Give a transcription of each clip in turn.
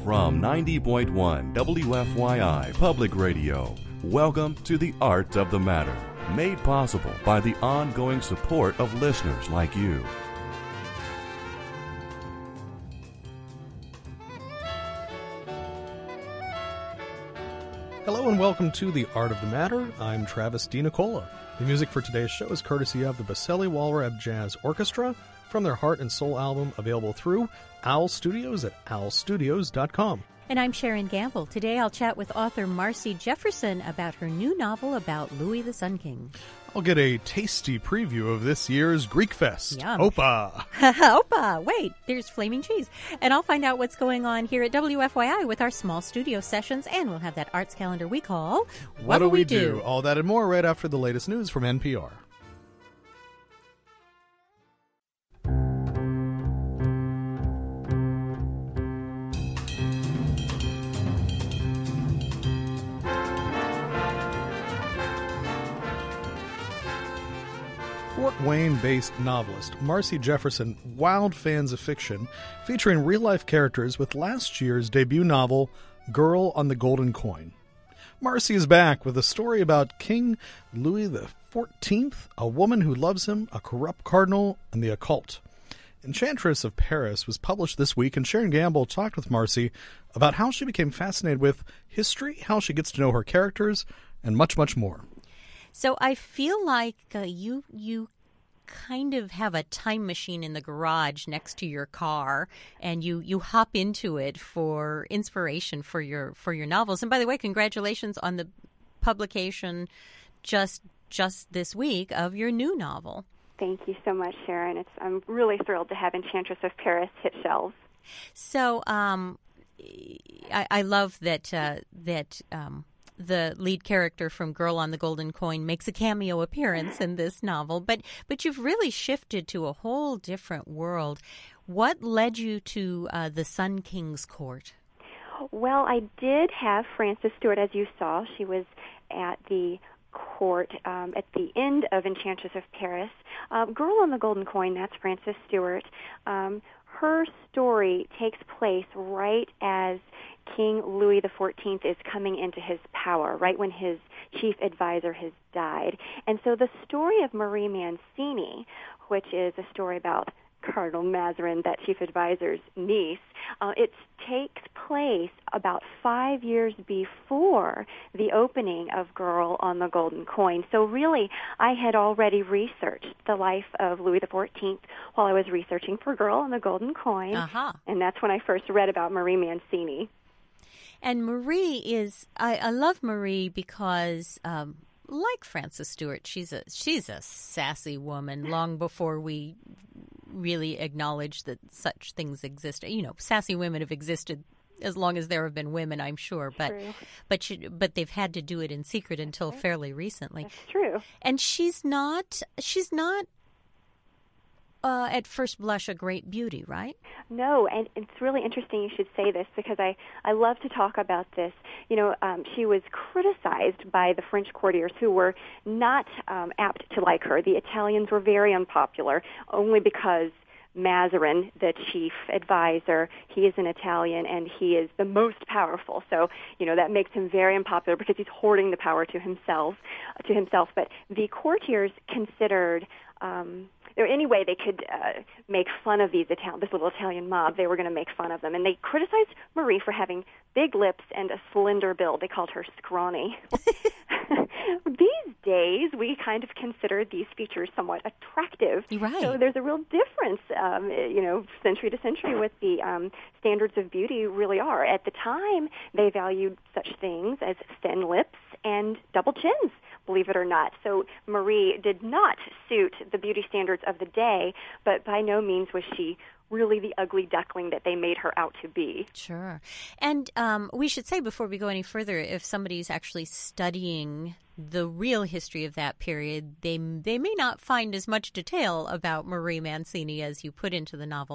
From 90.1 WFYI Public Radio, welcome to The Art of the Matter, made possible by the ongoing support of listeners like you. Hello and welcome to The Art of the Matter. I'm Travis DiNicola. The music for today's show is courtesy of the Baselli Walrab Jazz Orchestra from their Heart and Soul album, available through Owl Studios at owlstudios.com. And I'm Sharon Gamble. Today I'll chat with author Marcy Jefferson about her new novel about Louis the Sun King. I'll get a tasty preview of this year's Greek Fest. Yum. Opa! Opa! Wait, there's flaming cheese. And I'll find out what's going on here at WFYI with our small studio sessions, and we'll have that arts calendar we call What'll We Do? All that and more right after the latest news from NPR. Fort Wayne-based novelist Marcy Jefferson wowed fans of fiction, featuring real-life characters with last year's debut novel, Girl on the Golden Coin. Marcy is back with a story about King Louis XIV, a woman who loves him, a corrupt cardinal, and the occult. Enchantress of Paris was published this week, and Sharon Gamble talked with Marcy about how she became fascinated with history, how she gets to know her characters, and much, much more. So I feel like you kind of have a time machine in the garage next to your car, and you hop into it for inspiration for your novels. And by the way, congratulations on the publication just this week of your new novel. Thank you so much, Sharon. I'm really thrilled to have Enchantress of Paris hit shelves. So I love that the lead character from Girl on the Golden Coin makes a cameo appearance in this novel, but you've really shifted to a whole different world. What led you to the Sun King's court? Well, I did have Frances Stewart, as you saw. She was at the court at the end of Enchantress of Paris. Girl on the Golden Coin, that's Frances Stewart. Her story takes place right as King Louis XIV is coming into his power, right when his chief advisor has died. And so the story of Marie Mancini, which is a story about Cardinal Mazarin, that chief advisor's niece, it takes place about 5 years before the opening of Girl on the Golden Coin. So really, I had already researched the life of Louis XIV while I was researching for Girl on the Golden Coin, and that's when I first read about Marie Mancini. And Marie is, I love Marie because, like Frances Stewart, she's a sassy woman long before we really acknowledge that such things exist. You know, sassy women have existed as long as there have been women, I'm sure, but they've had to do it in secret until fairly recently. That's true. And she's not at first blush a great beauty, right? No, and it's really interesting you should say this because I love to talk about this. You know, she was criticized by the French courtiers who were not apt to like her. The Italians were very unpopular only because Mazarin, the chief advisor, he is an Italian and he is the most powerful. So, you know, that makes him very unpopular because he's hoarding the power to himself. But the courtiers considered any way they could make fun of this little Italian mob, they were going to make fun of them. And they criticized Marie for having big lips and a slender build. They called her scrawny. These days, we kind of consider these features somewhat attractive. Right. So there's a real difference, century to century, what the standards of beauty really are. At the time, they valued such things as thin lips and double chins, believe it or not. So Marie did not suit the beauty standards of the day, but by no means was she really the ugly duckling that they made her out to be. Sure. And we should say before we go any further, if somebody's actually studying the real history of that period, they may not find as much detail about Marie Mancini as you put into the novel.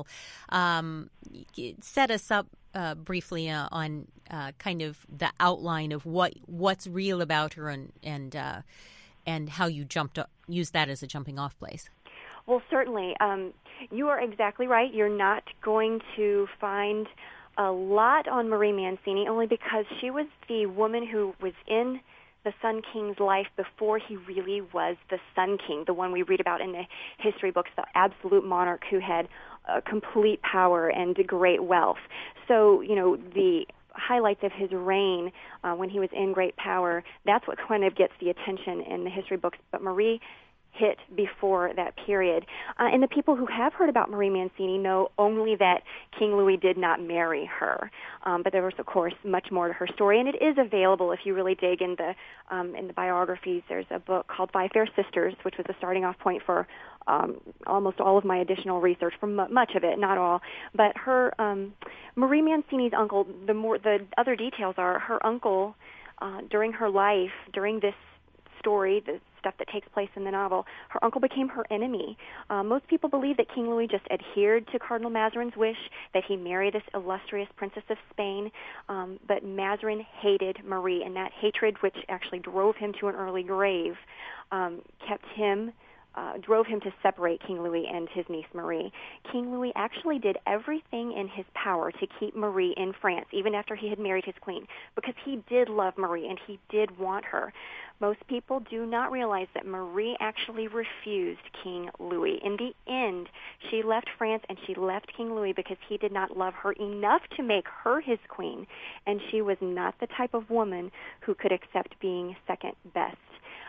Set us up briefly on kind of the outline of what's real about her and how you use that as a jumping off place. Well, certainly. You are exactly right. You're not going to find a lot on Marie Mancini, only because she was the woman who was in the Sun King's life before he really was the Sun King, the one we read about in the history books, the absolute monarch who had complete power and great wealth. So, the highlights of his reign when he was in great power, that's what kind of gets the attention in the history books. But Marie hit before that period. And the people who have heard about Marie Mancini know only that King Louis did not marry her. But there was, of course, much more to her story, and it is available if you really dig in the biographies. There's a book called Five Fair Sisters, which was the starting off point for almost all of my additional research, for much of it, not all. But her Marie Mancini's uncle, the other details are her uncle during her life, during this story, the stuff that takes place in the novel, her uncle became her enemy. Most people believe that King Louis just adhered to Cardinal Mazarin's wish that he marry this illustrious Princess of Spain, but Mazarin hated Marie, and that hatred, which actually drove him to an early grave, drove him to separate King Louis and his niece Marie. King Louis actually did everything in his power to keep Marie in France, even after he had married his queen, because he did love Marie and he did want her. Most people do not realize that Marie actually refused King Louis. In the end, she left France and she left King Louis because he did not love her enough to make her his queen, and she was not the type of woman who could accept being second best.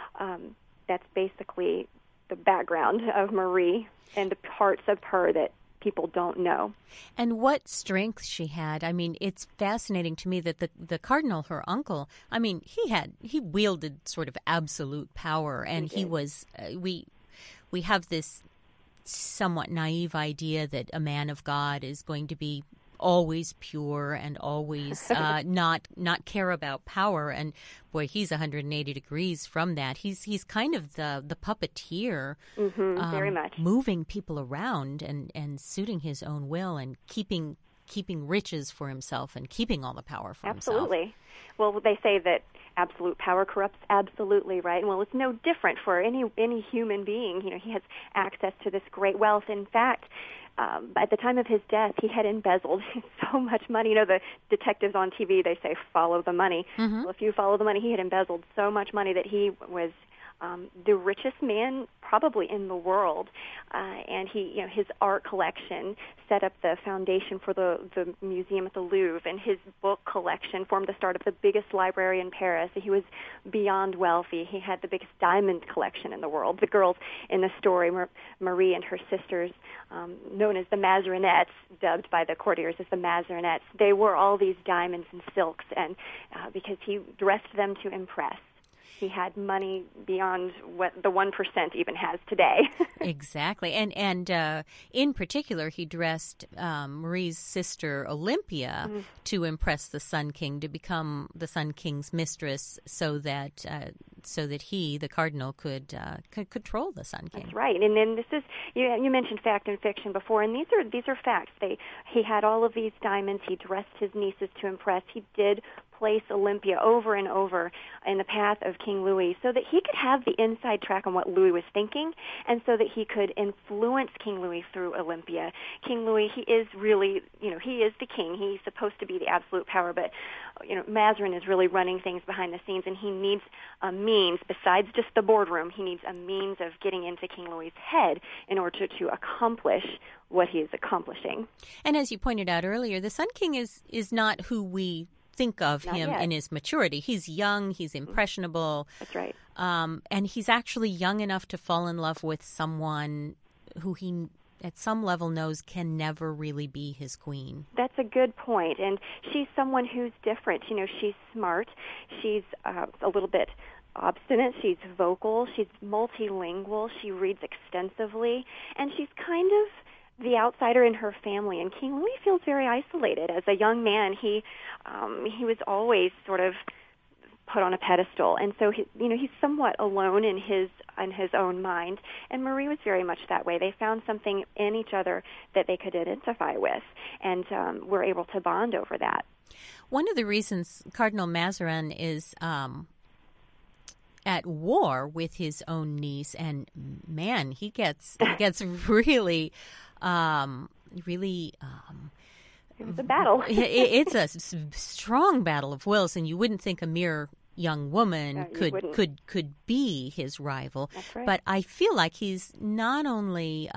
That's basically the background of Marie and the parts of her that people don't know. And what strength she had. I mean, it's fascinating to me that the cardinal, her uncle, I mean, he wielded sort of absolute power, and he was, we have this somewhat naive idea that a man of God is going to be always pure and always not care about power. And boy, he's 180 degrees from that. He's kind of the puppeteer, very much moving people around and suiting his own will and keeping riches for himself and keeping all the power for himself. Absolutely. Well, they say that absolute power corrupts absolutely, right? Well, it's no different for any human being. He has access to this great wealth. In fact, at the time of his death, he had embezzled so much money. The detectives on TV, they say, follow the money. Mm-hmm. Well, if you follow the money, he had embezzled so much money that he was the richest man probably in the world, and his art collection set up the foundation for the museum at the Louvre, and his book collection formed the start of the biggest library in Paris. He was beyond wealthy. He had the biggest diamond collection in the world. The girls in the story, Marie and her sisters, known as the Mazarinettes, dubbed by the courtiers as the Mazarinettes, they wore all these diamonds and silks, and because he dressed them to impress. He had money beyond what the 1% even has today. Exactly. And in particular, he dressed Marie's sister Olympia to impress the Sun King, to become the Sun King's mistress, so that he, the cardinal, could control the Sun King. That's right. And then this is, you mentioned fact and fiction before, and these are facts. He had all of these diamonds. He dressed his nieces to impress. He did place Olympia over and over in the path of King Louis so that he could have the inside track on what Louis was thinking, and so that he could influence King Louis through Olympia. King Louis, he is really, he is the king. He's supposed to be the absolute power, but, Mazarin is really running things behind the scenes, and he needs a means, besides just the boardroom, he needs a means of getting into King Louis's head in order to accomplish what he is accomplishing. And as you pointed out earlier, the Sun King is not who we think of him in his maturity. He's young, he's impressionable. That's right. And he's actually young enough to fall in love with someone who he, at some level, knows can never really be his queen. That's a good point. And she's someone who's different. She's smart. She's a little bit obstinate. She's vocal. She's multilingual. She reads extensively. And she's kind of the outsider in her family, and King Louis feels very isolated. As a young man, he was always sort of put on a pedestal, and so he's somewhat alone in his own mind. And Marie was very much that way. They found something in each other that they could identify with, and were able to bond over that. One of the reasons Cardinal Mazarin is at war with his own niece, and man, he gets really It was a battle. It's a strong battle of wills, and you wouldn't think a mere young woman could be his rival. That's right. But I feel like he's not only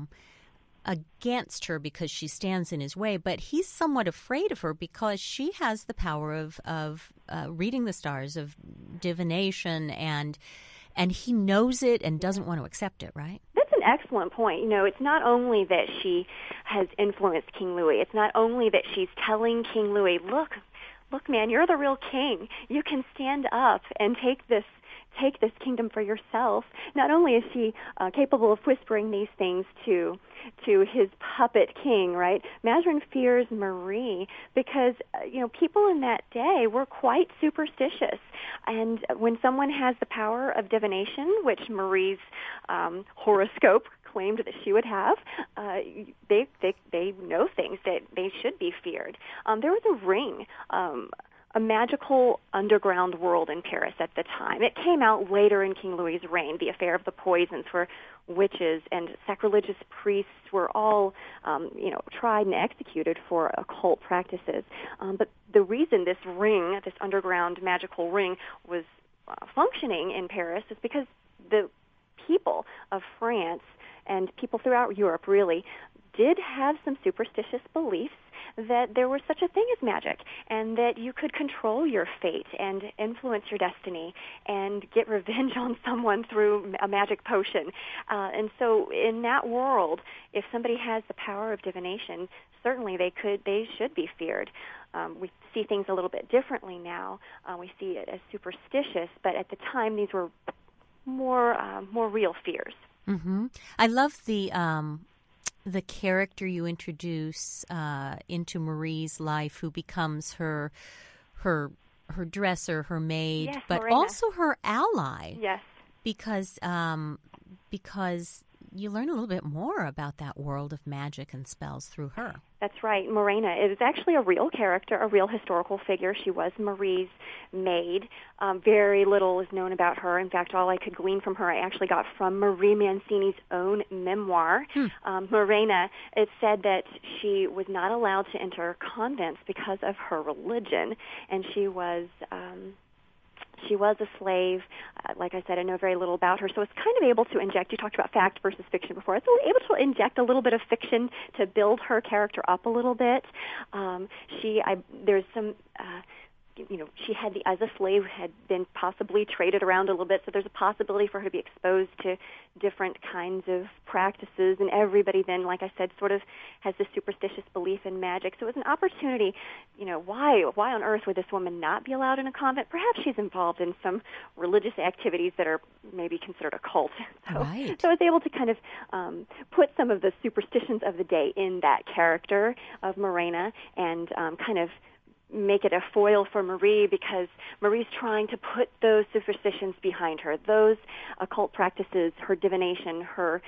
against her because she stands in his way, but he's somewhat afraid of her because she has the power of reading the stars, of divination, and he knows it and doesn't want to accept it, right? That's an excellent point. It's not only that she has influenced King Louis. It's not only that she's telling King Louis, look, man, you're the real king. You can stand up and take this kingdom for yourself. Not only is she capable of whispering these things to his puppet king, right? Mazarin fears Marie because people in that day were quite superstitious, and when someone has the power of divination, which Marie's horoscope claimed that she would have, they know things that they should be feared. There was a ring. A magical underground world in Paris at the time. It came out later in King Louis's reign, the affair of the poisons, where witches and sacrilegious priests were all, tried and executed for occult practices. But the reason this ring, this underground magical ring, was functioning in Paris is because the people of France and people throughout Europe really did have some superstitious beliefs that there was such a thing as magic and that you could control your fate and influence your destiny and get revenge on someone through a magic potion. And so in that world, if somebody has the power of divination, certainly they should be feared. We see things a little bit differently now. We see it as superstitious, but at the time these were more real fears. Mm-hmm. I love the character you introduce into Marie's life, who becomes her dresser, her maid, yes, but Morena. also her ally. Yes, because you learn a little bit more about that world of magic and spells through her. That's right. Morena is actually a real character, a real historical figure. She was Marie's maid. Very little is known about her. In fact, all I could glean from her I actually got from Marie Mancini's own memoir. Morena, it's said that she was not allowed to enter convents because of her religion, and she was a slave. Like I said, I know very little about her, so it's kind of able to inject, you talked about fact versus fiction before, it's able to inject a little bit of fiction to build her character up a little bit. There's some... she as a slave, had been possibly traded around a little bit, so there's a possibility for her to be exposed to different kinds of practices, and everybody then, like I said, sort of has this superstitious belief in magic. So it was an opportunity, why on earth would this woman not be allowed in a convent? Perhaps she's involved in some religious activities that are maybe considered occult. Right. So I was able to kind of put some of the superstitions of the day in that character of Morena and kind of make it a foil for Marie, because Marie's trying to put those superstitions behind her, those occult practices, her divination, her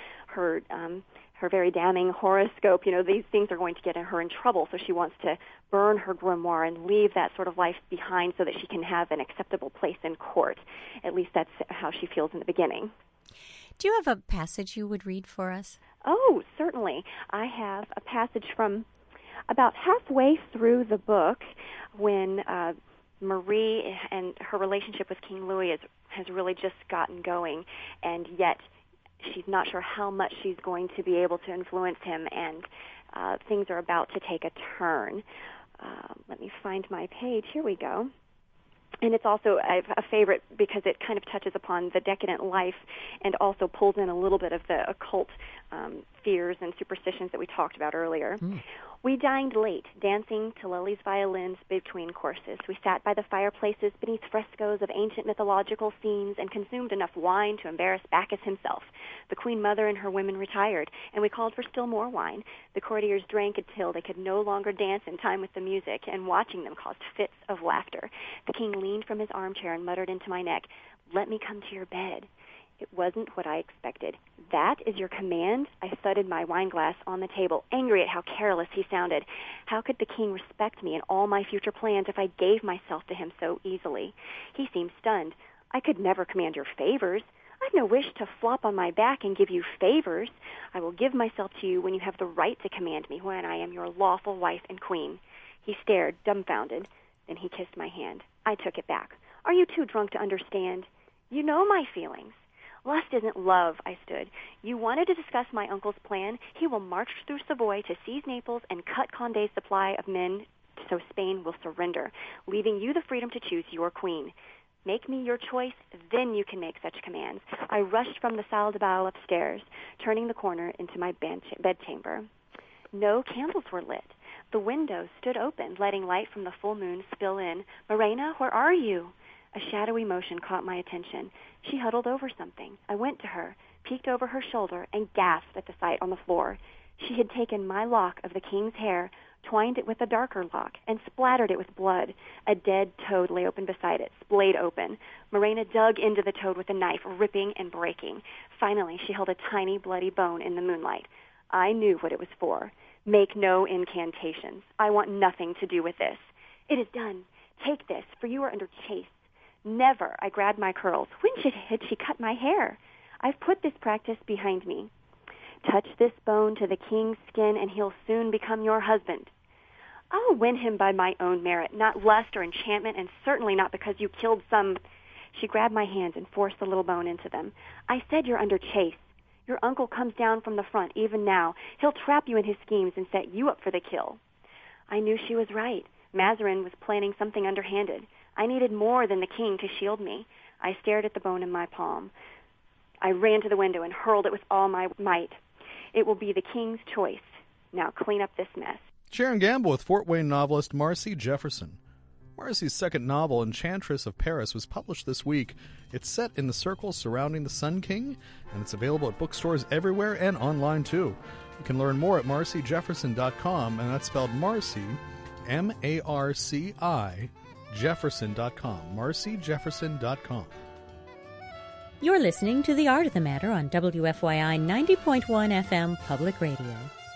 very damning horoscope. These things are going to get her in trouble, so she wants to burn her grimoire and leave that sort of life behind so that she can have an acceptable place in court. At least that's how she feels in the beginning. Do you have a passage you would read for us? Oh, certainly. I have a passage from about halfway through the book, when Marie and her relationship with King Louis has really just gotten going, and yet she's not sure how much she's going to be able to influence him, and things are about to take a turn. Let me find my page. Here we go. And it's also a favorite because it kind of touches upon the decadent life and also pulls in a little bit of the occult fears and superstitions that we talked about earlier. We dined late, dancing to Lully's violins between courses. We sat by the fireplaces beneath frescoes of ancient mythological scenes and consumed enough wine to embarrass Bacchus himself. The Queen Mother and her women retired, and we called for still more wine. The courtiers drank until they could no longer dance in time with the music, and watching them caused fits of laughter. The king leaned from his armchair and muttered into my neck, "Let me come to your bed." It wasn't what I expected. "That is your command?" I thudded my wineglass on the table, angry at how careless he sounded. How could the king respect me and all my future plans if I gave myself to him so easily? He seemed stunned. "I could never command your favors." I've no wish to flop on my back and give you favors. I will give myself to you when you have the right to command me, when I am your lawful wife and queen." He stared, dumbfounded. Then he kissed my hand. I took it back. "Are you too drunk to understand? You know my feelings." "Lust isn't love," I stood. "You wanted to discuss my uncle's plan. He will march through Savoy to seize Naples and cut Condé's supply of men so Spain will surrender, leaving you the freedom to choose your queen. Make me your choice, then you can make such commands." I rushed from the salle de bal upstairs, turning the corner into my bedchamber. No candles were lit. The windows stood open, letting light from the full moon spill in. "Morena, where are you?" A shadowy motion caught my attention. She huddled over something. I went to her, peeked over her shoulder, and gasped at the sight on the floor. She had taken my lock of the king's hair, twined it with a darker lock, and splattered it with blood. A dead toad lay open beside it, splayed open. Morena dug into the toad with a knife, ripping and breaking. Finally, she held a tiny, bloody bone in the moonlight. I knew what it was for. "Make no incantations. I want nothing to do with this." "It is done. Take this, for you are under chase." "Never." I grabbed my curls. When had she cut my hair? "I've put this practice behind me. Touch this bone to the king's skin, and he'll soon become your husband." "I'll win him by my own merit, not lust or enchantment, and certainly not because you killed some—" She grabbed my hands and forced the little bone into them. "I said you're under chase. Your uncle comes down from the front, even now. He'll trap you in his schemes and set you up for the kill." I knew she was right. Mazarin was planning something underhanded. I needed more than the king to shield me. I stared at the bone in my palm. I ran to the window and hurled it with all my might. "It will be the king's choice. Now clean up this mess." Sharon Gamble with Fort Wayne novelist Marcy Jefferson. Marcy's second novel, Enchantress of Paris, was published this week. It's set in the circle surrounding the Sun King, and it's available at bookstores everywhere and online, too. You can learn more at marcyjefferson.com, and that's spelled Marcy, M-A-R-C-I, Jefferson.com, marcyjefferson.com. You're listening to The Art of the Matter on WFYI 90.1 FM Public Radio.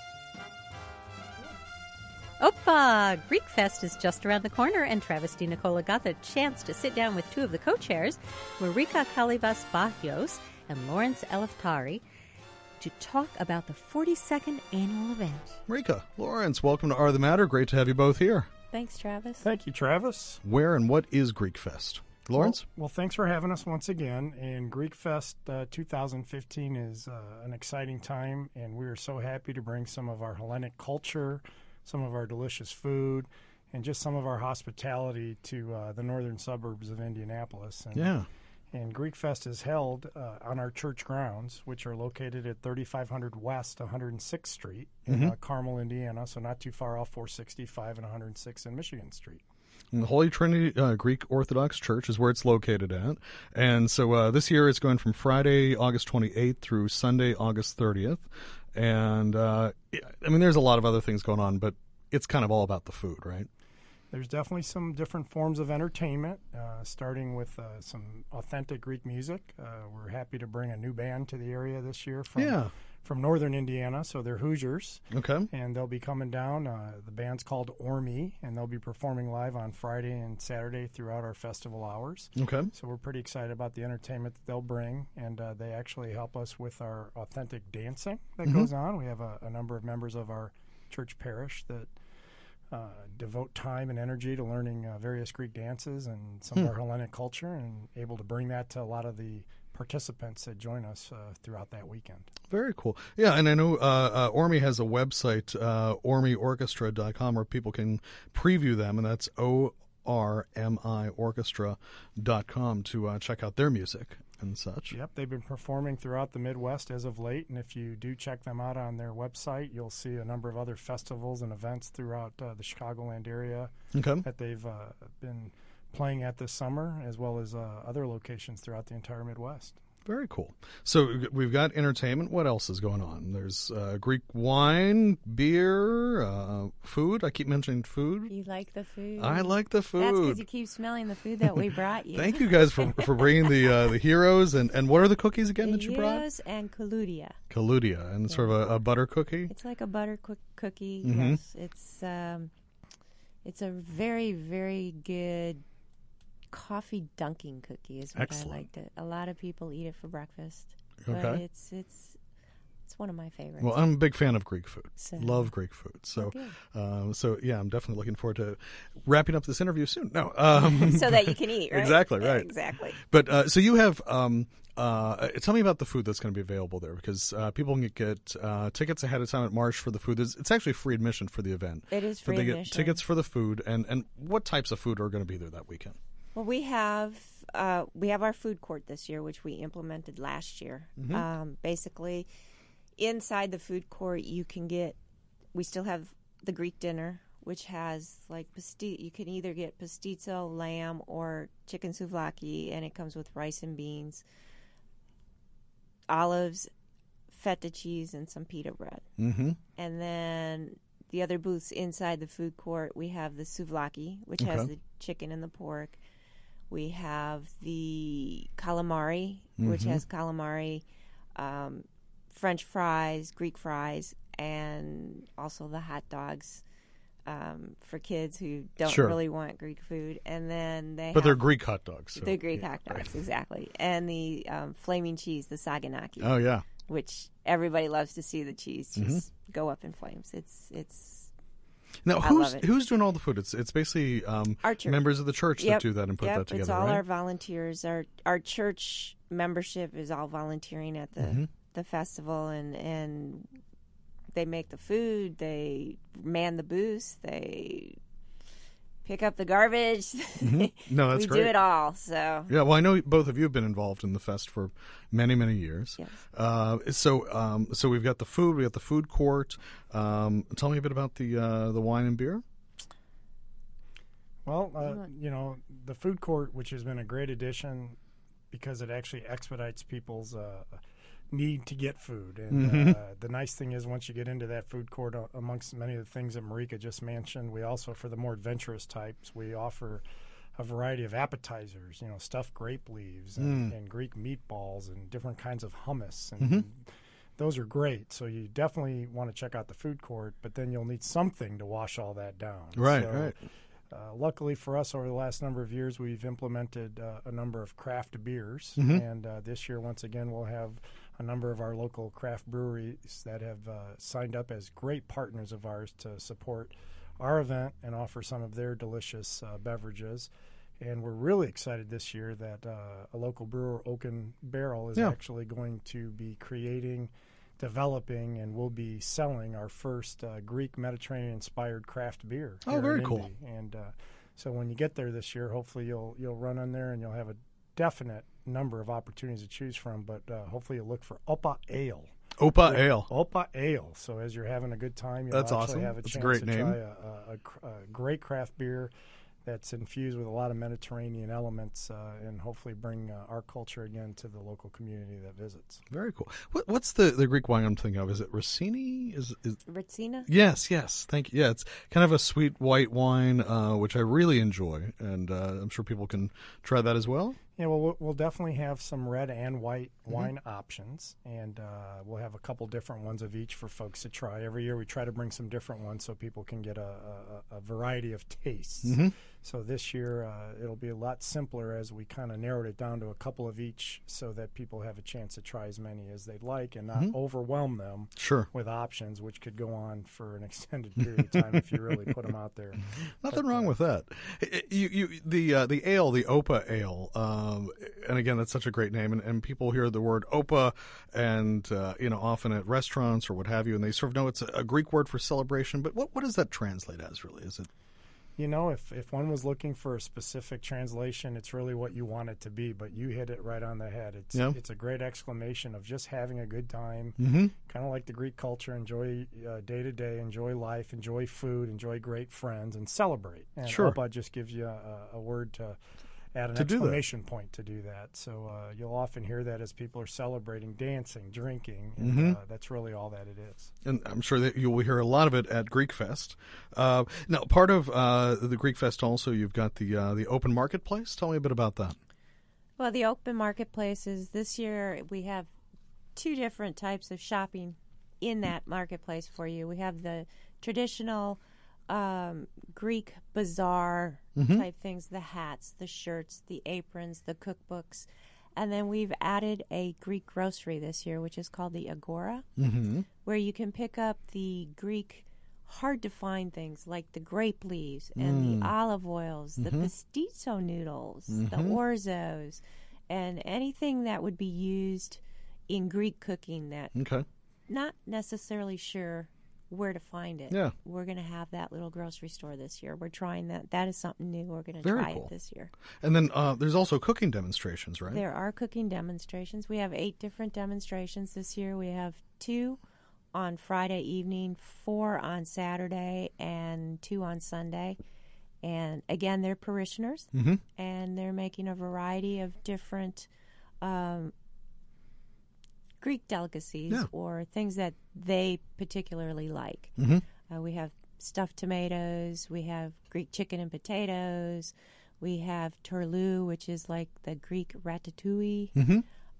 Opa! Greek Fest is just around the corner, and Travis D. Nicola got the chance to sit down with two of the co-chairs, Marika Kalivas-Bahios and Lawrence Eleftari, to talk about the 42nd annual event. Marika, Lawrence, welcome to Art of the Matter. Great to have you both here. Thanks, Travis. Thank you, Travis. Where and what is Greek Fest? Lawrence? Well, thanks for having us once again. And Greek Fest 2015 is an exciting time, and we are so happy to bring some of our Hellenic culture, some of our delicious food, and just some of our hospitality to the northern suburbs of Indianapolis. And Greek Fest is held on our church grounds, which are located at 3500 West 106th Street in Carmel, Indiana, so not too far off 465 and 106 in Michigan Street. And the Holy Trinity Greek Orthodox Church is where it's located at. And so this year it's going from Friday, August 28th through Sunday, August 30th. And, I mean, there's a lot of other things going on, but it's kind of all about the food, right? There's definitely some different forms of entertainment, starting with some authentic Greek music. We're happy to bring a new band to the area this year from northern Indiana, so they're Hoosiers. Okay. And they'll be coming down. The band's called Ormy, and they'll be performing live on Friday and Saturday throughout our festival hours. Okay. So we're pretty excited about the entertainment that they'll bring, and they actually help us with our authentic dancing that goes on. We have a number of members of our church parish that devote time and energy to learning various Greek dances and some of our Hellenic culture, and able to bring that to a lot of the participants that join us throughout that weekend. Very cool. Yeah, and I know Ormy has a website, ormyorchestra.com, where people can preview them, and that's ormiorchestra.com to check out their music and such. Yep, they've been performing throughout the Midwest as of late, and if you do check them out on their website, you'll see a number of other festivals and events throughout the Chicagoland area that they've been playing at this summer, as well as other locations throughout the entire Midwest. Very cool. So we've got entertainment. What else is going on? There's Greek wine, beer, food. I keep mentioning food. You like the food? I like the food. That's because you keep smelling the food that we brought you. Thank you guys for bringing the heroes. And what are the cookies again that you brought? Heroes and Kaludia. Kaludia, and sort of a butter cookie? It's like a butter cookie, yes. It's a very, very good coffee dunking cookie is what Excellent. I liked it. A lot of people eat it for breakfast. Okay. But it's one of my favorites. Well, I'm a big fan of Greek food. So- Love Greek food. So, Okay. so yeah, I'm definitely looking forward to wrapping up this interview soon. No, So that you can eat, right? Exactly, right. Exactly. But so you have. Tell me about the food that's going to be available there, because people can get tickets ahead of time at Marsh for the food. It's actually free admission for the event. It is But free they get admission. tickets for the food, and what types of food are going to be there that weekend? Well, we have our food court this year, which we implemented last year. Basically, inside the food court, we still have the Greek dinner, which has like you can either get pastizo, lamb, or chicken souvlaki, and it comes with rice and beans, olives, feta cheese, and some pita bread. Mm-hmm. And then the other booths inside the food court, we have the souvlaki, which has Okay. the chicken and the pork. We have the calamari, which has calamari, French fries, Greek fries, and also the hot dogs for kids who don't Sure. really want Greek food. And then But they're Greek hot dogs. So. the Greek hot dogs, exactly. And the flaming cheese, the saganaki, Oh yeah. which everybody loves to see the cheese just go up in flames. It's Now I love it. who's doing all the food? It's basically Our church. members of the church that Yep, do that and put yep, that together. It's all right? our volunteers. Our church membership is all volunteering at the festival, and they make the food, they man the booths, they pick up the garbage. No, that's we great. do it all. So Yeah, well, I know both of you have been involved in the fest for many, many years. Yes. So we've got the food, we got the food court. Tell me a bit about the wine and beer. Well, the food court, which has been a great addition because it actually expedites people's need to get food. And the nice thing is once you get into that food court, amongst many of the things that Marika just mentioned, we also, for the more adventurous types, we offer a variety of appetizers, stuffed grape leaves and Greek meatballs and different kinds of hummus. And those are great. So you definitely want to check out the food court, but then you'll need something to wash all that down. Right, So, right. Luckily for us, over the last number of years, we've implemented a number of craft beers. And this year, once again, we'll have a number of our local craft breweries that have signed up as great partners of ours to support our event and offer some of their delicious beverages. And we're really excited this year that a local brewer, Oaken Barrel, is actually going to be developing, and we'll be selling our first Greek Mediterranean-inspired craft beer. Oh, here very in cool. Indy. And so when you get there this year, hopefully you'll run on there and you'll have a definite number of opportunities to choose from. But hopefully you'll look for Opa Ale. Opa Ale. Opa Ale. So as you're having a good time, you'll That's actually awesome. have a That's a chance great to name. try a great craft beer that's infused with a lot of Mediterranean elements, and hopefully bring our culture again to the local community that visits. Very cool. What's the Greek wine I'm thinking of? Is it Rossini? Is Ritzina? Yes. Thank you. Yeah, it's kind of a sweet white wine, which I really enjoy, and I'm sure people can try that as well. Yeah, well, we'll definitely have some red and white wine options, and we'll have a couple different ones of each for folks to try. Every year we try to bring some different ones so people can get a variety of tastes. So this year it'll be a lot simpler as we kind of narrowed it down to a couple of each so that people have a chance to try as many as they'd like and not overwhelm them Sure. with options, which could go on for an extended period of time if you really put them out there. Nothing wrong with that. The ale, the Opa Ale, and again, that's such a great name. And people hear the word Opa, and often at restaurants or what have you, and they sort of know it's a Greek word for celebration. But what does that translate as? Really, is it? If one was looking for a specific translation, it's really what you want it to be, but you hit it right on the head. It's a great exclamation of just having a good time, kind of like the Greek culture, enjoy day to day, enjoy life, enjoy food, enjoy great friends, and celebrate. And Sure. Opa just gives you a word to add an To do that. exclamation point to do that. So you'll often hear that as people are celebrating, dancing, drinking, and that's really all that it is. And I'm sure that you will hear a lot of it at Greek Fest. Now, part of the Greek Fest also, you've got the open marketplace. Tell me a bit about that. Well, the open marketplace is this year we have two different types of shopping in that marketplace for you. We have the traditional Greek bazaar type things, the hats, the shirts, the aprons, the cookbooks. And then we've added a Greek grocery this year, which is called the Agora, where you can pick up the Greek hard-to-find things like the grape leaves and the olive oils, the pastizo noodles, the orzos, and anything that would be used in Greek cooking that not necessarily sure where to find it. Yeah. We're going to have that little grocery store this year. We're trying that. That is something new. We're going to Very try cool. it this year. And then there's also cooking demonstrations, right? There are cooking demonstrations. We have 8 different demonstrations this year. We have 2 on Friday evening, 4 on Saturday, and 2 on Sunday. And again, they're parishioners, and they're making a variety of different Greek delicacies or things that they particularly like. We have stuffed tomatoes. We have Greek chicken and potatoes. We have turlou, which is like the Greek ratatouille.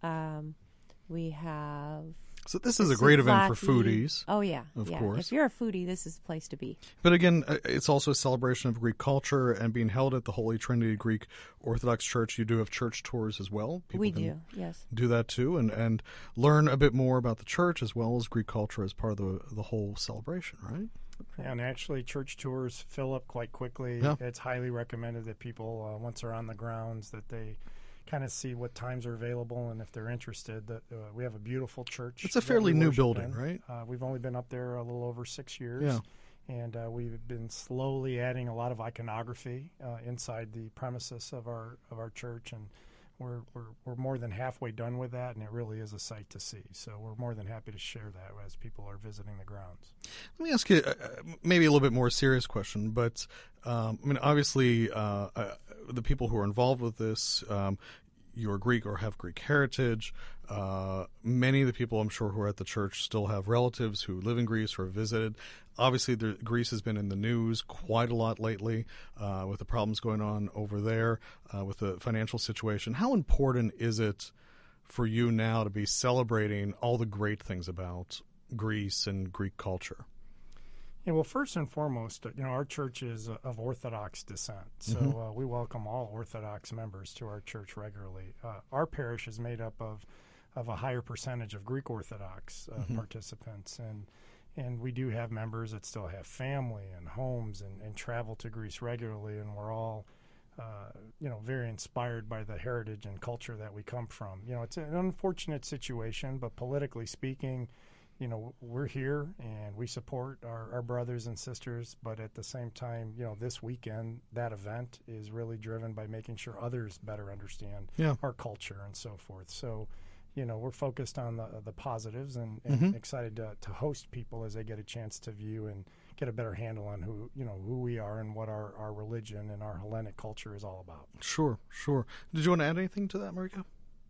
We have... So this is a great event for foodies. Oh, yeah. Of course. If you're a foodie, this is the place to be. But again, it's also a celebration of Greek culture and being held at the Holy Trinity Greek Orthodox Church. You do have church tours as well. We do, yes. Do that too and learn a bit more about the church as well as Greek culture as part of the whole celebration, right? And actually, church tours fill up quite quickly. Yeah. It's highly recommended that people, once they're on the grounds, that they kind of see what times are available, and if they're interested, that we have a beautiful church. It's a fairly new building, in. right? We've only been up there a little over 6 years. Yeah. And we've been slowly adding a lot of iconography inside the premises of our church, and we're more than halfway done with that, and it really is a sight to see. So we're more than happy to share that as people are visiting the grounds. Let me ask you maybe a little bit more serious question, but I mean, obviously, the people who are involved with this, you're Greek or have Greek heritage. Many of the people, I'm sure, who are at the church still have relatives who live in Greece or have visited. Obviously, Greece has been in the news quite a lot lately with the problems going on over there with the financial situation. How important is it for you now to be celebrating all the great things about Greece and Greek culture? Yeah, well, first and foremost, our church is of Orthodox descent, so we welcome all Orthodox members to our church regularly. Our parish is made up of a higher percentage of Greek Orthodox participants, and we do have members that still have family and homes and travel to Greece regularly, and we're all very inspired by the heritage and culture that we come from. It's an unfortunate situation, but politically speaking, we're here and we support our brothers and sisters, but at the same time, this weekend, that event is really driven by making sure others better understand our culture and so forth. So, we're focused on the positives and excited to host people as they get a chance to view and get a better handle on who we are and what our religion and our Hellenic culture is all about. Sure. Did you want to add anything to that, Marika?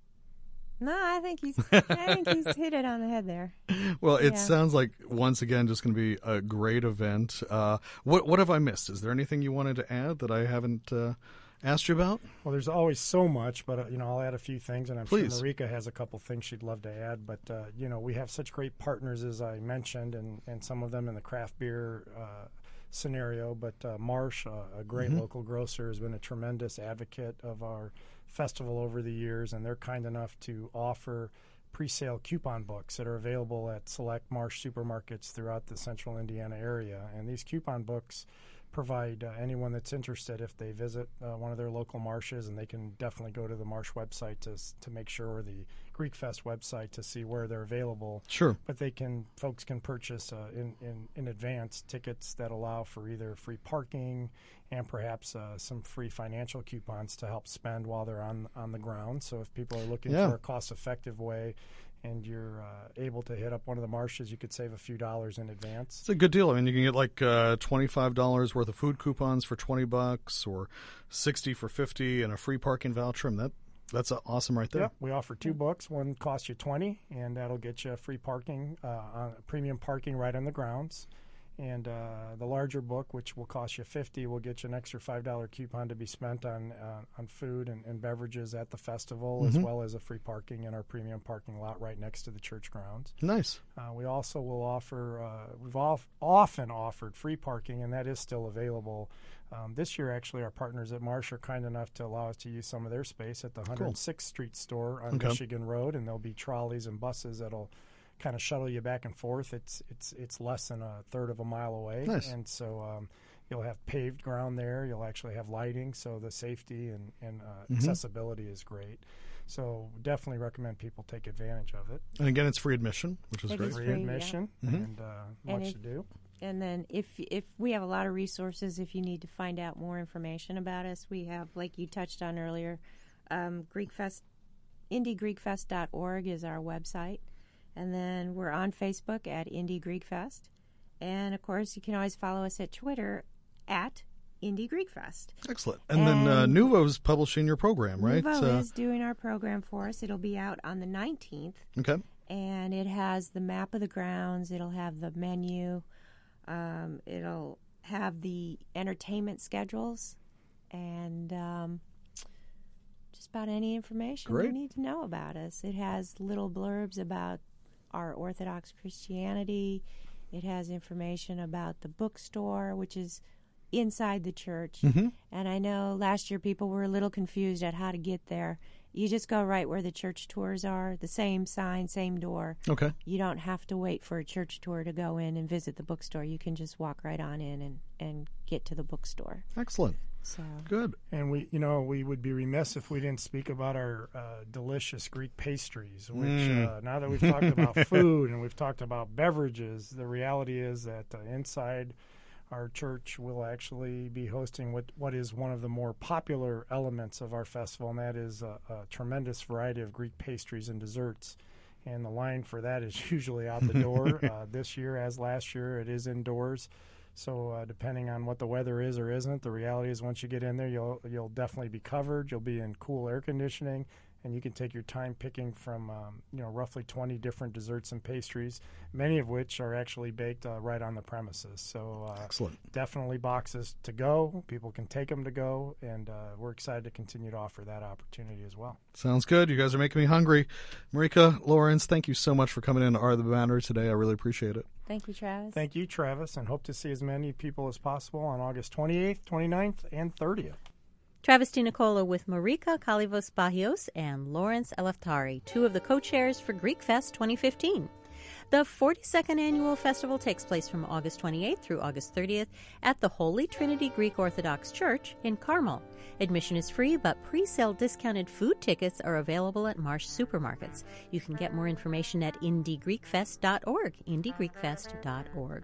No, I think he's hit it on the head there. Well, it sounds like, once again, just going to be a great event. What have I missed? Is there anything you wanted to add that I haven't asked you about? Well, there's always so much, but I'll add a few things, and I'm Please. sure Marika has a couple things she'd love to add. But we have such great partners, as I mentioned, and some of them in the craft beer scenario. But Marsh, a great local grocer, has been a tremendous advocate of our festival over the years, and they're kind enough to offer pre-sale coupon books that are available at select Marsh supermarkets throughout the central Indiana area. And these coupon books provide anyone that's interested, if they visit one of their local Marshes, and they can definitely go to the Marsh website to make sure, or the Greek Fest website, to see where they're available. Sure. But folks can purchase in advance tickets that allow for either free parking and perhaps some free financial coupons to help spend while they're on the ground. So if people are looking for a cost-effective way, and you're able to hit up one of the Marshes, you could save a few dollars in advance. It's a good deal. I mean, you can get like $25 worth of food coupons for $20, or $60 for $50, and a free parking voucher. And that's awesome right there. Yep, we offer 2 books. One costs you $20, and that'll get you free parking, premium parking right on the grounds. And the larger book, which will cost you $50, will get you an extra $5 coupon to be spent on food and beverages at the festival, as well as a free parking in our premium parking lot right next to the church grounds. Nice. We also will offer, often offered free parking, and that is still available. This year, actually, our partners at Marsh are kind enough to allow us to use some of their space at the 106th Street store on Michigan Road, and there'll be trolleys and buses that'll kind of shuttle you back and forth. It's less than a third of a mile away. Nice. And so you'll have paved ground there. You'll actually have lighting, so the safety and accessibility is great. So definitely recommend people take advantage of it. And again, it's free admission, which is great. Free admission and much to do. And then if we have a lot of resources, if you need to find out more information about us, we have, like you touched on earlier, GreekFest, IndieGreekFest.org is our website. And then we're on Facebook at Indie Greek Fest. And, of course, you can always follow us at Twitter at Indie Greek Fest. Excellent. And then Nuvo's publishing your program, right? Nuvo is doing our program for us. It'll be out on the 19th. Okay. And it has the map of the grounds. It'll have the menu. It'll have the entertainment schedules. And just about any information you need to know about us. It has little blurbs about our Orthodox Christianity. It has information about the bookstore, which is inside the church. And I know last year people were a little confused at how to get there. You just go right where the church tours are, the same sign, same door. Okay. You don't have to wait for a church tour to go in and visit the bookstore. You can just walk right on in and get to the bookstore. Excellent. So good. And we would be remiss if we didn't speak about our delicious Greek pastries, which now that we've talked about food and we've talked about beverages, the reality is that inside our church will actually be hosting what is one of the more popular elements of our festival, and that is a tremendous variety of Greek pastries and desserts. And the line for that is usually out the door. This year, as last year, it is indoors. So depending on what the weather is or isn't, the reality is once you get in there, you'll definitely be covered. You'll be in cool air conditioning, and you can take your time picking from roughly 20 different desserts and pastries, many of which are actually baked right on the premises. So excellent. Definitely boxes to go. People can take them to go, and we're excited to continue to offer that opportunity as well. Sounds good. You guys are making me hungry. Marika, Lawrence, thank you so much for coming in to Art of the Matter today. I really appreciate it. thank you, Travis. Thank you, Travis, and hope to see as many people as possible on August 28th, 29th, and 30th. Travis DiNicola with Marika Kalivos Bahios and Lawrence Eleftari, two of the co-chairs for Greek Fest 2015. The 42nd annual festival takes place from August 28th through August 30th at the Holy Trinity Greek Orthodox Church in Carmel. Admission is free, but pre-sale discounted food tickets are available at Marsh Supermarkets. You can get more information at indiegreekfest.org, indiegreekfest.org.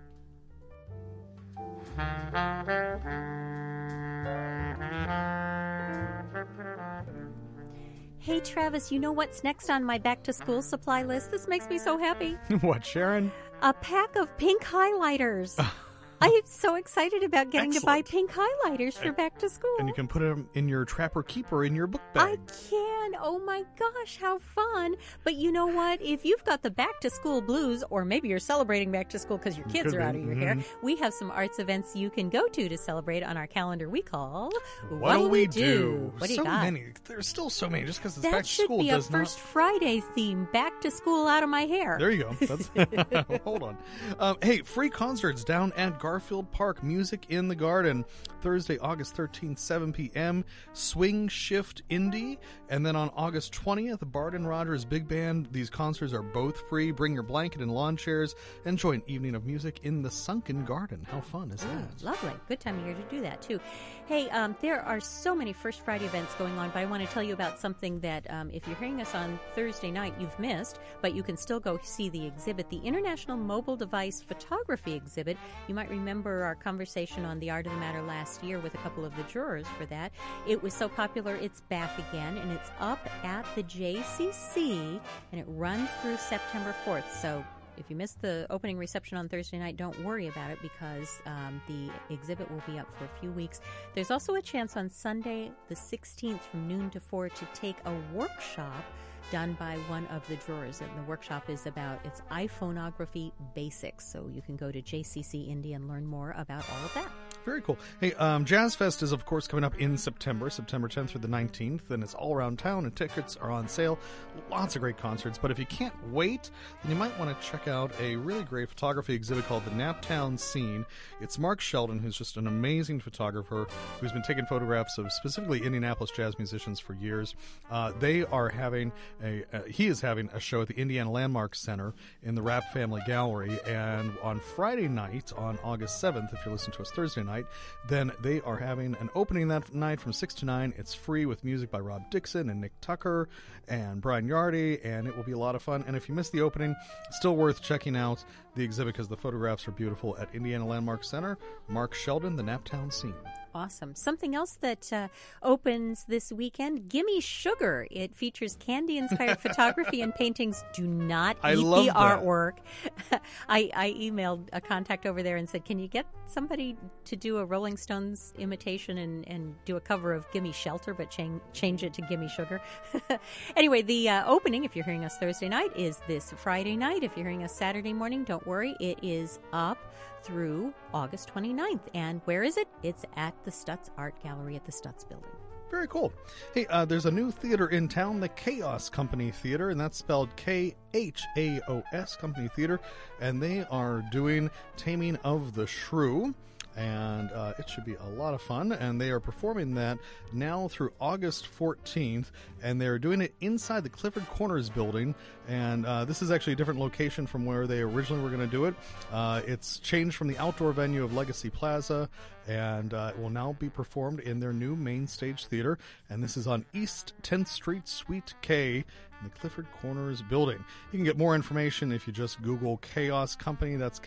Hey, Travis, you know what's next on my back-to-school supply list? This makes me so happy. What, Sharon? A pack of pink highlighters. I am so excited about getting to buy pink highlighters for back to school. And you can put them in your Trapper Keeper in your book bag. I can. Oh my gosh, how fun. But you know what? If you've got the back to school blues, or maybe you're celebrating back to school because your kids are out of your hair, we have some arts events you can go to celebrate on our calendar we call What'll We Do? What do you so got? many. There's still so many. Just because it's That back to should school be does a First Friday theme, back to school out of my hair. There you go. That's, hold on. Hey, free concerts down at Garfield Park. Music in the Garden, Thursday, August 13th, 7 p.m. Swing Shift Indie. And then on August 20th, Bard and Rogers Big Band. These concerts are both free. Bring your blanket and lawn chairs. Enjoy an evening of music in the Sunken Garden. How fun is that? Lovely. Good time of year to do that, too. Hey, there are so many First Friday events going on, but I want to tell you about something that if you're hearing us on Thursday night, you've missed, but you can still go see the exhibit, the International Mobile Device Photography Exhibit. You might remember our conversation on The Art of the Matter last year with a couple of the jurors for that. It was so popular, it's back again, and it's up at the JCC, and it runs through September 4th, so if you missed the opening reception on Thursday night, don't worry about it because the exhibit will be up for a few weeks. There's also a chance on Sunday, the 16th, from noon to 4 to take a workshop done by one of the drawers. And the workshop is about its iPhoneography basics. So you can go to JCC Indy and learn more about all of that. Very cool. Hey, Jazz Fest is, of course, coming up in September 10th through the 19th, and it's all around town, and tickets are on sale. Lots of great concerts, but if you can't wait, then you might want to check out a really great photography exhibit called the Naptown Scene. It's Mark Sheldon, who's just an amazing photographer who's been taking photographs of specifically Indianapolis jazz musicians for years. He is having a show at the Indiana Landmark Center in the Rapp Family Gallery, and on Friday night, on August 7th, if you're listening to us Thursday night, then they are having an opening that night from 6 to 9. It's free with music by Rob Dixon and Nick Tucker and Brian Yardy, and it will be a lot of fun. And if you missed the opening, it's still worth checking out the exhibit because the photographs are beautiful at Indiana Landmark Center. Mark Sheldon, the Naptown Scene. Awesome. Something else that opens this weekend, Gimme Sugar. It features candy-inspired photography and paintings. Do not eat the artwork. I emailed a contact over there and said, can you get somebody to do a Rolling Stones imitation and do a cover of Gimme Shelter, but change it to Gimme Sugar? Anyway, the opening, if you're hearing us Thursday night, is this Friday night. If you're hearing us Saturday morning, don't worry. It is up through August 29th. And where is it? It's at the Stutz Art Gallery at the Stutz Building. Very cool. Hey, there's a new theater in town, the Chaos Company Theater, and that's spelled K-H-A-O-S, Company Theater, and they are doing Taming of the Shrew. And it should be a lot of fun. And they are performing that now through August 14th. And they're doing it inside the Clifford Corners building. And this is actually a different location from where they originally were going to do it. It's changed from the outdoor venue of Legacy Plaza. And it will now be performed in their new main stage theater. And this is on East 10th Street, Suite K, in the Clifford Corners building. You can get more information if you just Google Chaos Company. That's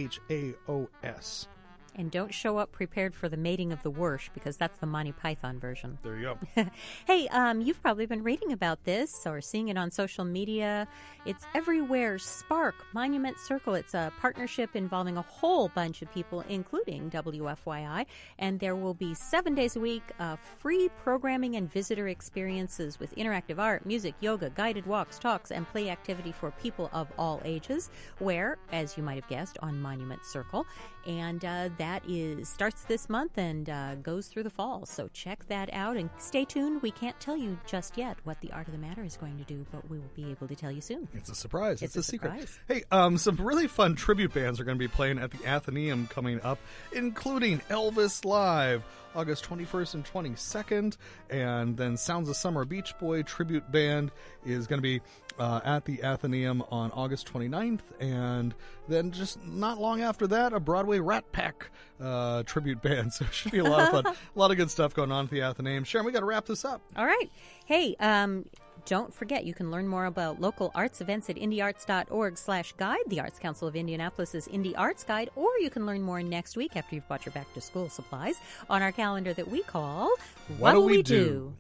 K-H-A-O-S. And don't show up prepared for the mating of the Wersh, because that's the Monty Python version. There you go. Hey, you've probably been reading about this or seeing it on social media. It's everywhere. Spark, Monument Circle. It's a partnership involving a whole bunch of people, including WFYI. And there will be 7 days a week free programming and visitor experiences with interactive art, music, yoga, guided walks, talks, and play activity for people of all ages, where, as you might have guessed, on Monument Circle. And that starts this month and goes through the fall. So check that out and stay tuned. We can't tell you just yet what the Art of the Matter is going to do, but we will be able to tell you soon. It's a surprise. It's a secret. Surprise. Hey, some really fun tribute bands are going to be playing at the Athenaeum coming up, including Elvis Live, August 21st and 22nd, and then Sounds of Summer Beach Boy tribute band is going to be at the Athenaeum on August 29th, and then just not long after that, a Broadway Rat Pack tribute band. So it should be a lot of fun. A lot of good stuff going on at the Athenaeum. Sharon, we got to wrap this up. All right. Hey, don't forget, you can learn more about local arts events at indyarts.org/guide, the Arts Council of Indianapolis' Indy Arts Guide, or you can learn more next week after you've bought your back-to-school supplies on our calendar that we call What'll We Do?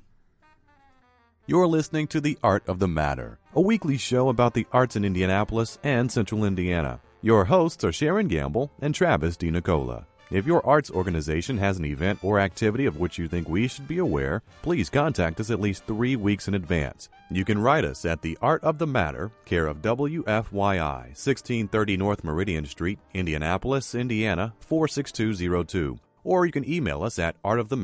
You're listening to The Art of the Matter, a weekly show about the arts in Indianapolis and Central Indiana. Your hosts are Sharon Gamble and Travis DiNicola. If your arts organization has an event or activity of which you think we should be aware, please contact us at least 3 weeks in advance. You can write us at The Art of the Matter, care of WFYI, 1630 North Meridian Street, Indianapolis, Indiana, 46202. Or you can email us at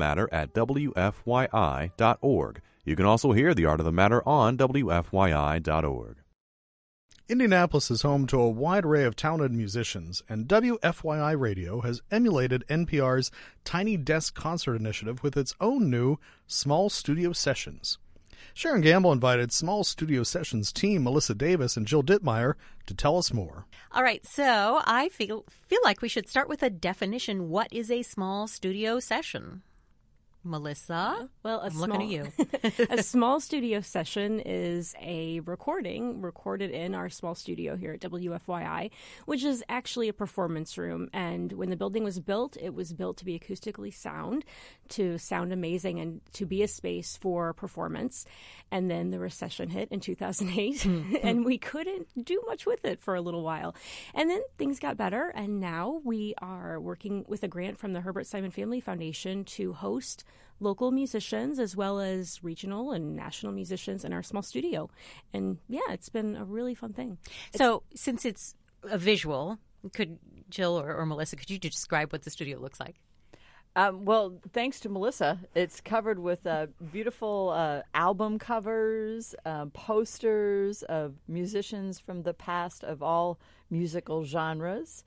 artofthematter@wfyi.org. You can also hear The Art of the Matter on WFYI.org. Indianapolis is home to a wide array of talented musicians, and WFYI Radio has emulated NPR's Tiny Desk Concert Initiative with its own new Small Studio Sessions. Sharon Gamble invited Small Studio Sessions team Melissa Davis and Jill Dittmeyer to tell us more. All right, so I feel like we should start with a definition. What is a small studio session? Melissa, Well, I'm looking at you. A small studio session is a recording recorded in our small studio here at WFYI, which is actually a performance room. And when the building was built, it was built to be acoustically sound, to sound amazing, and to be a space for performance. And then the recession hit in 2008, and we couldn't do much with it for a little while. And then things got better, and now we are working with a grant from the Herbert Simon Family Foundation to host local musicians as well as regional and national musicians in our small studio. And yeah, it's been a really fun thing. So since it's a visual, could Jill or Melissa, could you describe what the studio looks like? Well, thanks to Melissa, it's covered with beautiful album covers, posters of musicians from the past of all musical genres.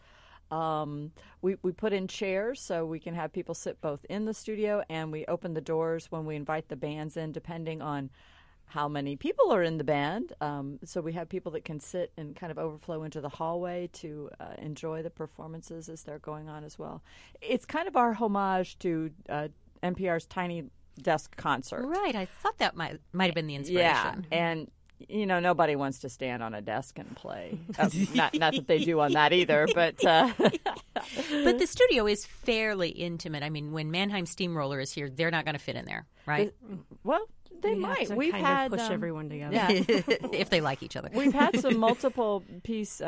We put in chairs so we can have people sit both in the studio, and we open the doors when we invite the bands in, depending on how many people are in the band. So we have people that can sit and kind of overflow into the hallway to enjoy the performances as they're going on as well. It's kind of our homage to NPR's Tiny Desk Concert. Right. I thought that might have been the inspiration. Yeah, and nobody wants to stand on a desk and play. Not that they do on that either, but But the studio is fairly intimate. I mean, when Mannheim Steamroller is here, they're not going to fit in there, right? They We might. have to We've kind had of push everyone together. Yeah. If they like each other. We've had some multiple piece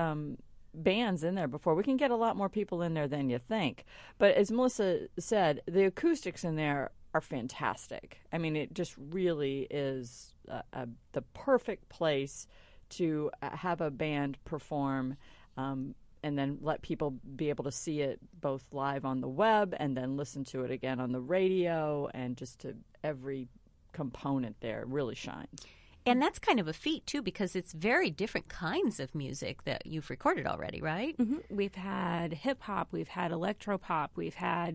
bands in there before. We can get a lot more people in there than you think. But as Melissa said, the acoustics in there are fantastic. I mean, it just really is the perfect place to have a band perform and then let people be able to see it both live on the web and then listen to it again on the radio, and just to every component there really shines. And that's kind of a feat, too, because it's very different kinds of music that you've recorded already, right? Mm-hmm. We've had hip-hop, we've had electro-pop, we've had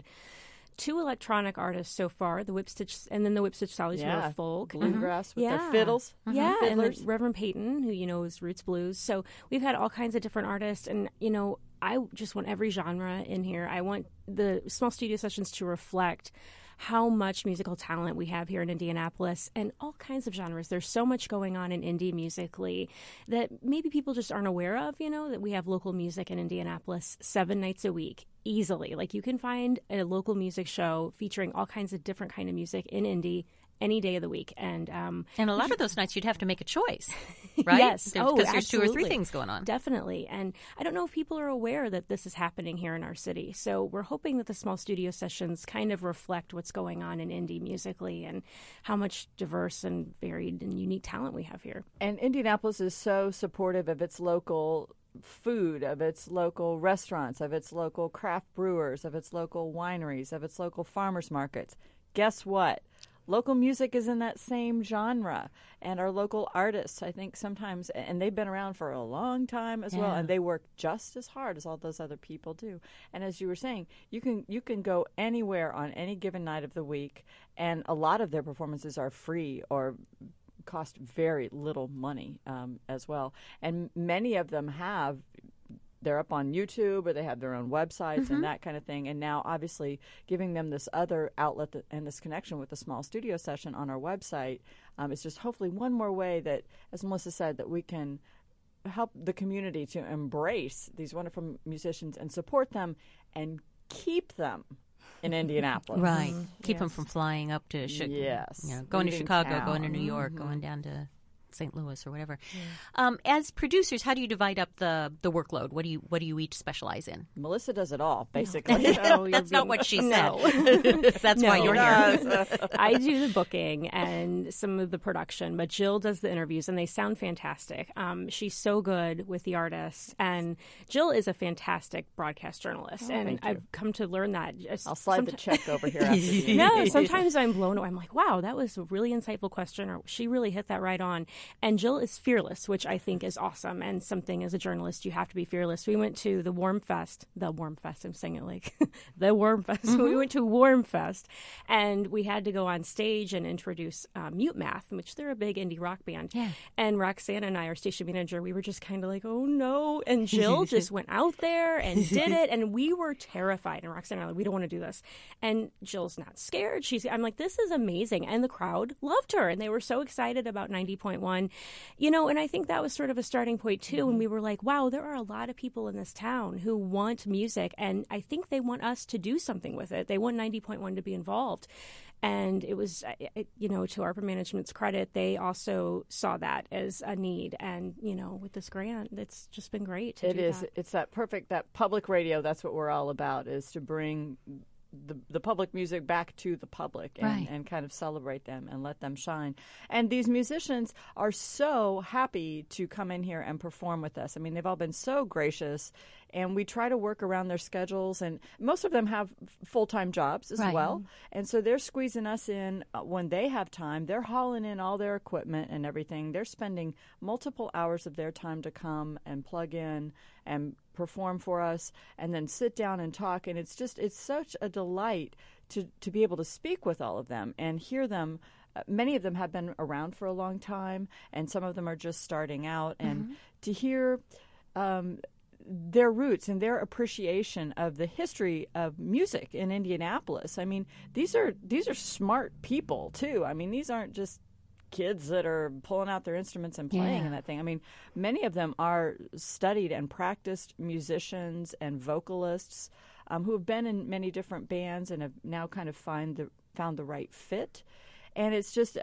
2 electronic artists so far, the Whipstitch, and then the Whipstitch Sallies who are folk. Bluegrass with their fiddles. Yeah, and then Fiddlers. Reverend Peyton, who is Roots Blues. So we've had all kinds of different artists, and I just want every genre in here. I want the small studio sessions to reflect how much musical talent we have here in Indianapolis, and all kinds of genres. There's so much going on in indie musically that maybe people just aren't aware of, that we have local music in Indianapolis 7 nights a week, easily. Like, you can find a local music show featuring all kinds of different kind of music in Indy any day of the week. And a lot of those nights you'd have to make a choice, right? Yes. Because there's 2 or 3 absolutely. things going on. Definitely. And I don't know if people are aware that this is happening here in our city. So we're hoping that the small studio sessions kind of reflect what's going on in indie musically and how much diverse and varied and unique talent we have here. And Indianapolis is so supportive of its local food, of its local restaurants, of its local craft brewers, of its local wineries, of its local farmers markets. Guess what? Local music is in that same genre, and our local artists, I think sometimes, and they've been around for a long time as well, and they work just as hard as all those other people do. And as you were saying, you can go anywhere on any given night of the week, and a lot of their performances are free or cost very little money as well. And many of them they're up on YouTube, or they have their own websites and that kind of thing. And now, obviously, giving them this other outlet and this connection with the small studio session on our website is just hopefully one more way that, as Melissa said, that we can help the community to embrace these wonderful musicians and support them and keep them in Indianapolis. Right. Keep them from flying up to Chicago. Yes. Going to Leaving Chicago, town. going to New York, going down to St. Louis or whatever. As producers, how do you divide up the workload? What do you each specialize in? Melissa does it all, basically. That's not what she said. No. That's why you're here. I do the booking and some of the production, but Jill does the interviews, and they sound fantastic. She's so good with the artists, and Jill is a fantastic broadcast journalist, and I've come to learn that. I'll slide the check over here after you. No, sometimes I'm blown away. I'm like, wow, that was a really insightful question, or she really hit that right on. And Jill is fearless, which I think is awesome. And something as a journalist, you have to be fearless. We went to the Warm Fest, I'm saying it like the Warm Fest. Mm-hmm. We went to Warm Fest, and we had to go on stage and introduce Mute Math, which they're a big indie rock band. Yeah. And Roxanne and I, our station manager, we were just kind of like, oh no. And Jill just went out there and did it. And we were terrified. And Roxanne and I were like, we don't want to do this. And Jill's not scared. I'm like, this is amazing. And the crowd loved her. And they were so excited about 90.1. You know, and I think that was sort of a starting point too. And we were like, wow, there are a lot of people in this town who want music. And I think they want us to do something with it. They want 90.1 to be involved. And it was, you know, to ARPA management's credit, they also saw that as a need. And, you know, with this grant, it's just been great to do that. It's that public radio. That's what we're all about, is to bring the public music back to the public and kind of celebrate them and let them shine. And these musicians are so happy to come in here and perform with us. I mean, they've all been so gracious, and we try to work around their schedules. And most of them have full-time jobs as well. And so they're squeezing us in when they have time. They're hauling in all their equipment and everything. They're spending multiple hours of their time to come and plug in and perform for us and then sit down and talk. And it's such a delight to be able to speak with all of them and hear them. Many of them have been around for a long time, and some of them are just starting out. And to hear their roots and their appreciation of the history of music in Indianapolis. I mean, these are smart people too. I mean, these aren't just kids that are pulling out their instruments and playing and that thing. I mean, many of them are studied and practiced musicians and vocalists who have been in many different bands and have now kind of found the right fit. And it's just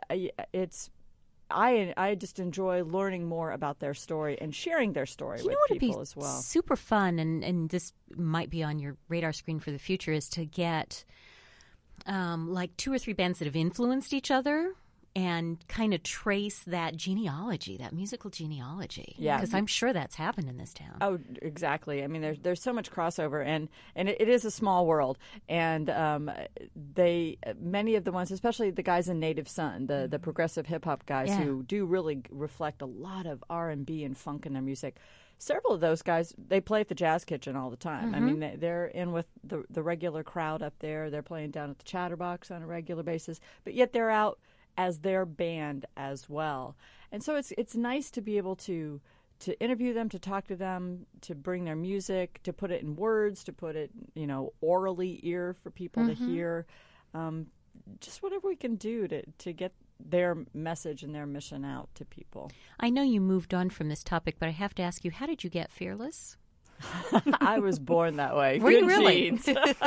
I just enjoy learning more about their story and sharing their story with people as well. Super fun, and this might be on your radar screen for the future, is to get like 2 or 3 bands that have influenced each other and kind of trace that genealogy, that musical genealogy. Yeah. Because I'm sure that's happened in this town. Oh, exactly. I mean, there's so much crossover, and it is a small world. And many of the ones, especially the guys in Native Son, the progressive hip-hop guys who do really reflect a lot of R&B and funk in their music, several of those guys, they play at the Jazz Kitchen all the time. I mean, they're in with the regular crowd up there. They're playing down at the Chatterbox on a regular basis, but yet they're out as their band as well. And so it's nice to be able to interview them, to talk to them, to bring their music, to put it in words, to put it, you know, orally ear for people to hear. Just whatever we can do to get their message and their mission out to people. I know you moved on from this topic, but I have to ask you, how did you get fearless? I was born that way. Were you really? Genes.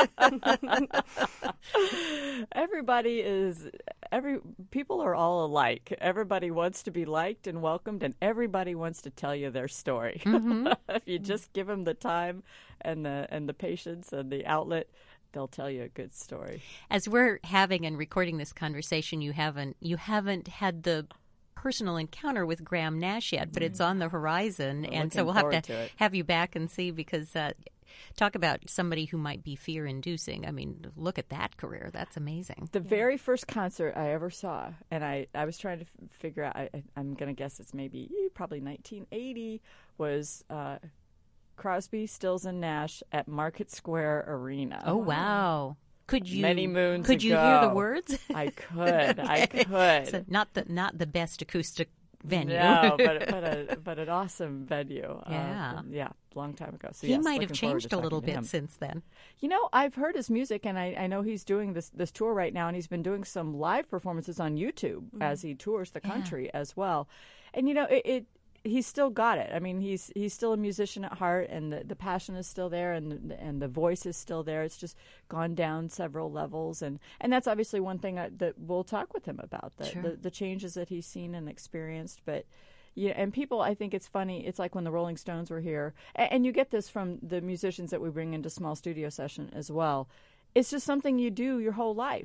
People are all alike. Everybody wants to be liked and welcomed, and everybody wants to tell you their story. If you just give them the time and the patience and the outlet, they'll tell you a good story. As we're having and recording this conversation, you haven't had the personal encounter with Graham Nash yet, but it's on the horizon, and so we'll have to have you back and see, because talk about somebody who might be fear-inducing. I mean, look at that career. That's amazing. The very first concert I ever saw, and I was trying to figure out, I'm going to guess it's probably 1980, was Crosby, Stills, and Nash at Market Square Arena. Oh, wow. Could you many moons Could you ago. hear the words? I could. I could. So not the best acoustic venue. No, but an awesome venue. Yeah. Long time ago. So he might have changed a little bit since then. You know, I've heard his music, and I know he's doing this tour right now, and he's been doing some live performances on YouTube as he tours the country as well. And you know, he's still got it. I mean, he's still a musician at heart, and the passion is still there, and the voice is still there. It's just gone down several levels, and that's obviously one thing that we'll talk with him about, the changes that he's seen and experienced. But yeah, and people, I think it's funny. It's like when the Rolling Stones were here, and you get this from the musicians that we bring into Small Studio Session as well. It's just something you do your whole life.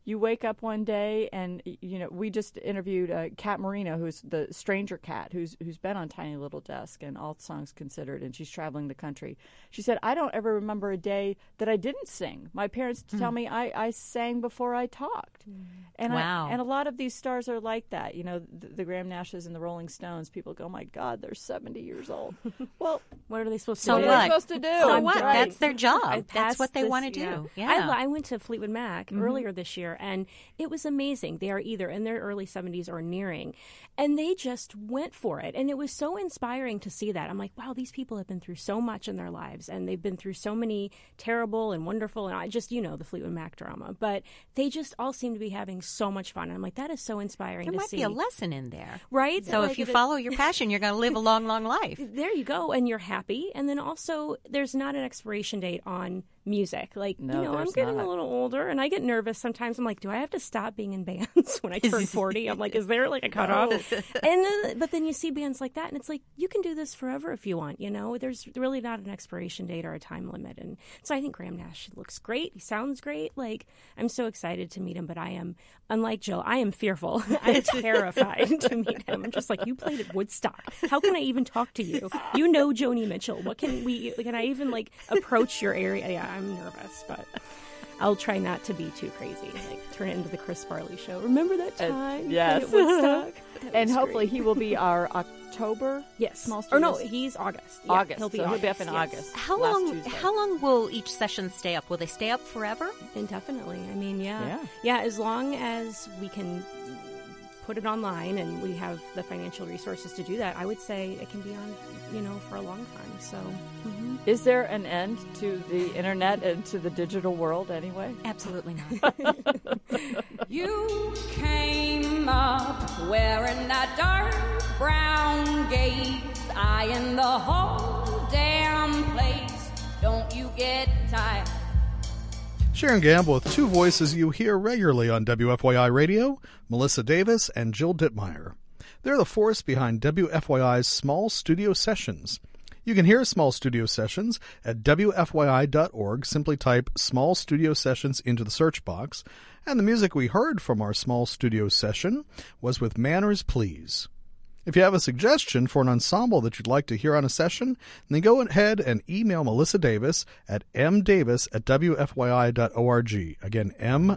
You wake up one day and, we just interviewed Kat Marino, who's the stranger cat, who's been on Tiny Little Desk and All Songs Considered, and she's traveling the country. She said, I don't ever remember a day that I didn't sing. My parents tell me I sang before I talked. And Wow. and a lot of these stars are like that. The Graham Nashes and the Rolling Stones, people go, my God, they're 70 years old. Well, What are they supposed to So do? what are they what? supposed to do? So what? Right. That's their job. I That's passed what they this- want to do. I went to Fleetwood Mac earlier this year, and it was amazing. They are either in their early 70s or nearing, and they just went for it. And it was so inspiring to see that. I'm like, wow, these people have been through so much in their lives, and they've been through so many terrible and wonderful, and I just, the Fleetwood Mac drama. But they just all seem to be having so much fun. And I'm like, that is so inspiring There to might see. be a lesson in there. Right? So Like, if you follow your passion, you're going to live a long, long life. there you go, and you're happy. And then also, there's not an expiration date on music. Like, No, I'm there's getting not. a little older, and I get nervous sometimes. I'm like, do I have to stop being in bands when I turn 40? I'm like, is there like a cutoff? But then you see bands like that, and it's like, you can do this forever if you want. There's really not an expiration date or a time limit. And so I think Graham Nash looks great. He sounds great. Like, I'm so excited to meet him, but I am, unlike Jill, I am fearful. I'm terrified to meet him. I'm just like, you played at Woodstock. How can I even talk to you? You know Joni Mitchell. Can I even approach your area? Yeah, I'm nervous, but I'll try not to be too crazy. Turn it into the Chris Farley show. Remember that time? yes. At Woodstock? That And was hopefully great. he will be our October small Or no, studios. he's August. Yeah, August. He'll be So August. he'll be up in yes. August. How last long? Tuesday. How long will each session stay up? Will they stay up forever? Indefinitely. I mean, Yeah. yeah. As long as we can put it online and we have the financial resources to do that, I would say it can be on, for a long time. So, Is there an end to the internet and to the digital world anyway? Absolutely not. You came up wearing that dark brown gaze, eyeing the whole damn place. Don't you get tired? Sharon Gamble with two voices you hear regularly on WFYI Radio, Melissa Davis and Jill Dittmeyer. They're the force behind WFYI's Small Studio Sessions. You can hear Small Studio Sessions at WFYI.org. Simply type Small Studio Sessions into the search box. And the music we heard from our Small Studio Session was with Manners Please. If you have a suggestion for an ensemble that you'd like to hear on a session, then go ahead and email Melissa Davis at mdavis@wfyi.org. Again,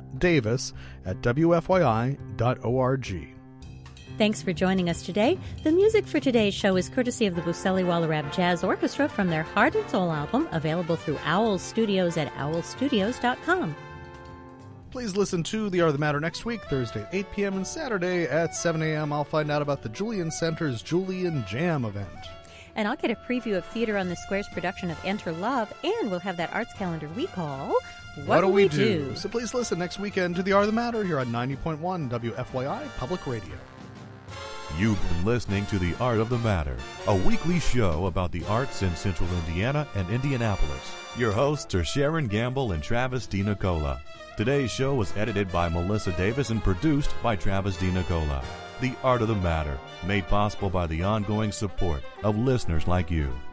mdavis@wfyi.org. Thanks for joining us today. The music for today's show is courtesy of the Buscelli Wallerab Jazz Orchestra from their Heart and Soul album, available through Owl Studios at owlstudios.com. Please listen to The Art of the Matter next week, Thursday at 8 p.m. and Saturday at 7 a.m. I'll find out about the Julian Center's Julian Jam event. And I'll get a preview of Theater on the Square's production of Enter Love, and we'll have that arts calendar we call What Do We Do? So please listen next weekend to The Art of the Matter here on 90.1 WFYI Public Radio. You've been listening to The Art of the Matter, a weekly show about the arts in Central Indiana and Indianapolis. Your hosts are Sharon Gamble and Travis DiNicola. Today's show was edited by Melissa Davis and produced by Travis DiNicola. The Art of the Matter, made possible by the ongoing support of listeners like you.